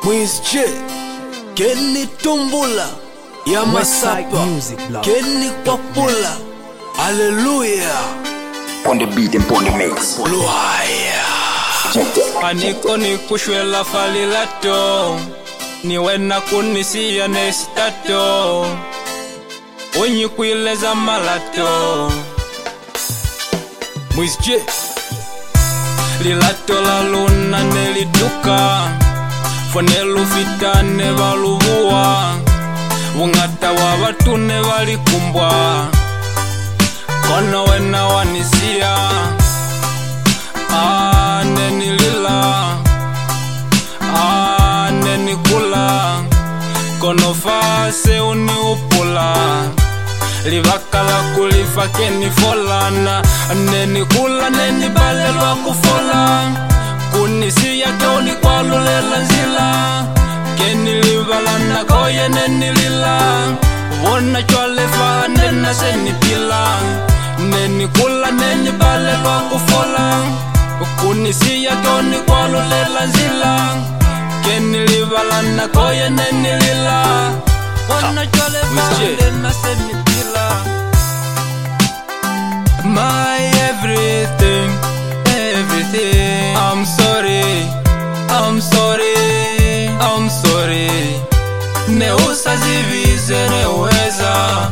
Mwisje Kenny Tumbula ya Masapa Kenny Kwapula Hallelujah on the beat and on the mix. Luhaya Aniko ni kushwela falilato niwe na kunisia nestato Onyi kuileza malato Mwisje Lilato la luna nelituka Fonelu fitane valuvuwa Wungata wa watu ne valikumbwa Kono wena wanisia Neni lila Neni kula Kono fase uni upula Livakala kulifa keni folana Neni kula neni balelwa kufola Kunisi yake uni kwa lulela nzila Keni livalana koye neni lila Wona chwale fa nena seni pila Neni kula neni balelwa kufola Kunisi yake uni kwa lulela nzila Keni livalana koye neni lila Wona chwale fa nena seni pila My everything, everything I'm sorry, I'm sorry, I'm sorry Neusa zivize neweza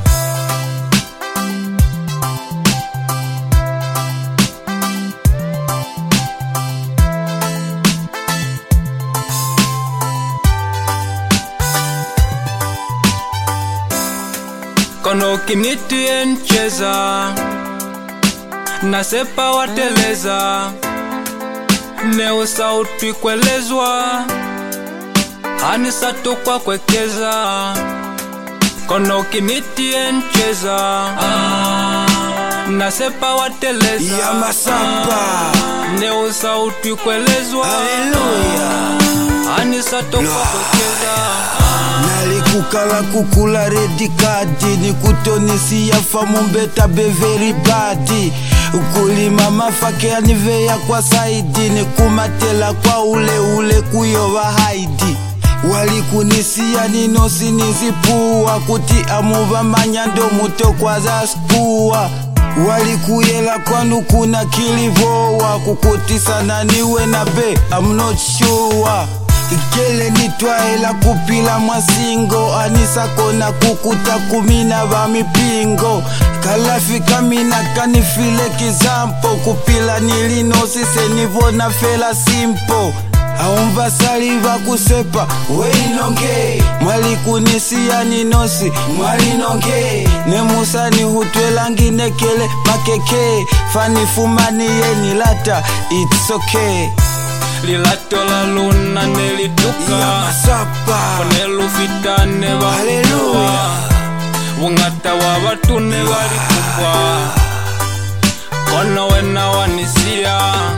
Kono kiniti encheza Nasepa wateleza Neusa utikuelezwa Hanisa tukwa kwekeza Kono kiniti encheza Nasepa wateleza ya Masapa Neusa utikuelezwa Hallelujah Hanisa tukwa kwekeza Nalikukala kukula redikadi Nikutonisi ya famumbeta beveri badi Ukulima mafake aniveya kwa saidi Nikumatela kwa ule kuyowa haidi Walikunisia ninosi nizipuwa Kuti amuva manyando muto kwa za skuwa Walikuyela kwanu kuna kilivowa Kukutisa na niwe na be I'm not sure Ikele nitwaela kupila mwasingo Anisa kona kukuta kumina va mipingo Kalafika mina kanifile kizampo Kupila nilinosi senivona fela simpo Aumva saliva kusepa weinonge Mwali kunisia ninosi mwalinonge Nemusa ni hutwela nginekele makeke Fanifumani yeni lata it's okay Lilato la luna nelituka ya Masapa Fonelu fitane valuvuwa Wungata wa watu ne valikumbwa Kono wena wanisia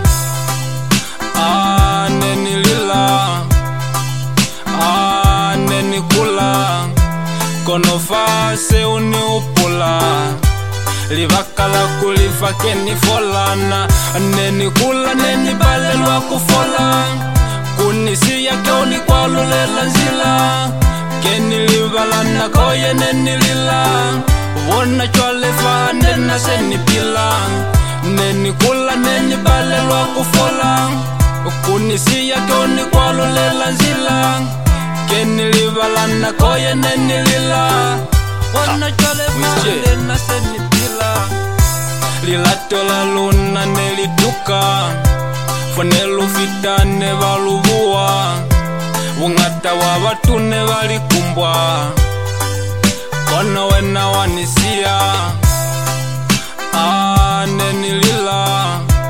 Neni lila Neni kula Kono fase uni upula Livakala kulifa keni folana Neni kula neni balelwa kufola Kunisi yake uni kwa lulela nzila Keni livalana koye neni lila Wona chwale fa nena seni pila Neni kula neni balelwa kufola Kunisi yake uni kwa lulela nzila Keni livalana koye neni lila Wona chwale fa nena seni pila Lilato la luna nelituka Fonelu fitane valuvuwa Wungata wa watu ne valikumbwa Kono wena wanisia Neni lila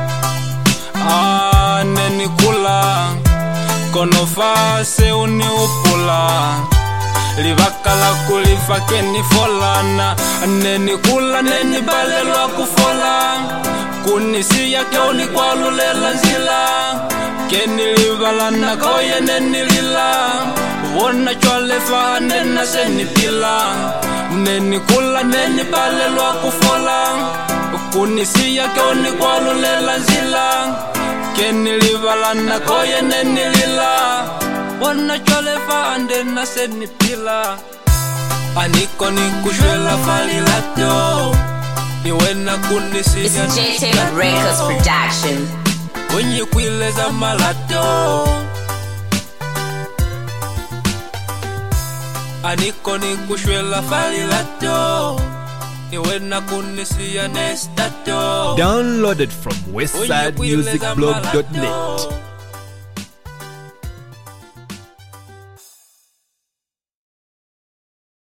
Neni kula Kono fase uni upula Livakala kulifa keni folana Neni kula neni balelwa kufola Kunisi yake uni kwa lulela nzila Keni livalana koye neni lila Wona chwale fa nena seni pila Neni kula neni balelwa kufola Kunisi yake uni kwa lulela nzila Kenilivala na koye nenilila Wanna cholefa and then I said ni pila. Aniko ni kushwela fali lato. Ni wena kunisi ya It's JT Records Production. Wenye kuileza malato. Aniko ni kushwela fali lato. Ni wena kunisi ya nestato. Downloaded from westsidemusicblog.net.